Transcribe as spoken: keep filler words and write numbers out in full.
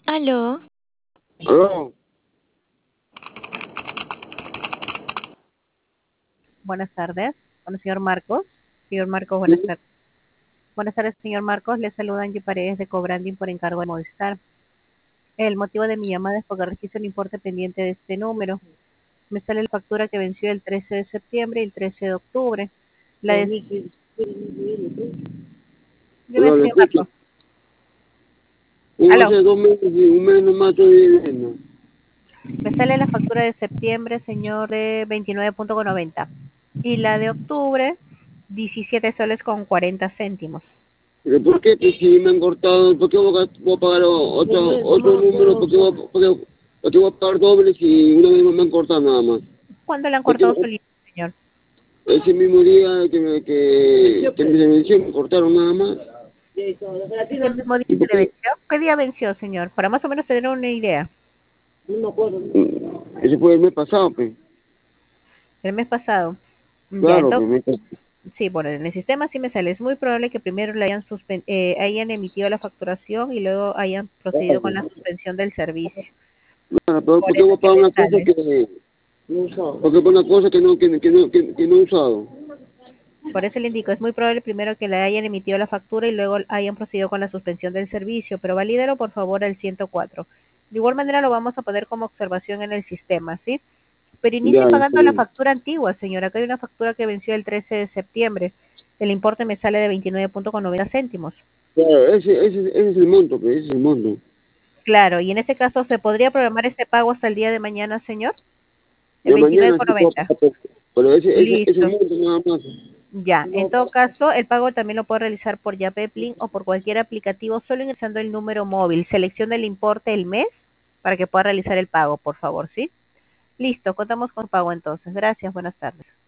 Aló, Aló, Buenas tardes, con el señor Marcos. Señor Marcos, buenas sí, tardes. Buenas tardes, señor Marcos. Le saluda Angie Paredes de Cobranding por encargo de Movistar. El motivo de mi llamada es porque registro el importe pendiente de este número. Me sale la factura que venció el trece de septiembre y el trece de octubre. La de... Dime, pero le señor escucho. Marcos. Un Aló. hace dos meses y un mes nomás estoy viviendo. Me sale la factura de septiembre, señor, de veintinueve punto noventa. Y la de octubre, diecisiete soles con cuarenta céntimos. ¿Pero por qué? Pues si me han cortado, ¿por qué voy a, voy a pagar otro, otro número? ¿Por qué, voy, a- por, qué, por qué voy a pagar doble si una vez me han cortado nada más? ¿Cuándo le han Porque cortado su línea, señor? ese mismo día que me, que, que me venció, me cortaron nada más. Ese mismo día ¿Y por se le qué? venció. ¿Qué día venció, señor? Para más o menos tener una idea. Mm, Ese fue el mes pasado, pues. El mes pasado. Ya, Claro, pues. entonces, Me, sí, bueno, en el sistema sí me sale. Es muy probable que primero le hayan, suspen eh, hayan emitido la facturación y luego hayan procedido con la suspensión del servicio. claro, pero Por ¿por qué eso voy es a que pagar me una cosa sale. que... Porque por una cosa que no, que, que no, que, que no he usado. Por eso le indico, es muy probable primero que le hayan emitido la factura y luego hayan procedido con la suspensión del servicio, pero valídelo por favor al ciento cuatro. De igual manera lo vamos a poner como observación en el sistema, ¿sí? Pero inicie Ya, está pagando la bien. factura antigua, señora. Acá hay una factura que venció el trece de septiembre. El importe me sale de veintinueve punto noventa céntimos. Claro, ese, ese, ese es el monto, pues, ese es el monto. Claro, y en ese caso, ¿se podría programar este pago hasta el día de mañana, señor? El Ya veintinueve mañana con sí puedo noventa. pagar, pero pero ese, ese, ese Listo. monto nada más. Ya, en todo caso, el pago también lo puede realizar por Yapeplin o por cualquier aplicativo, solo ingresando el número móvil. Seleccione el importe el mes para que pueda realizar el pago, por favor, ¿sí? Listo, contamos con pago entonces. Gracias, buenas tardes.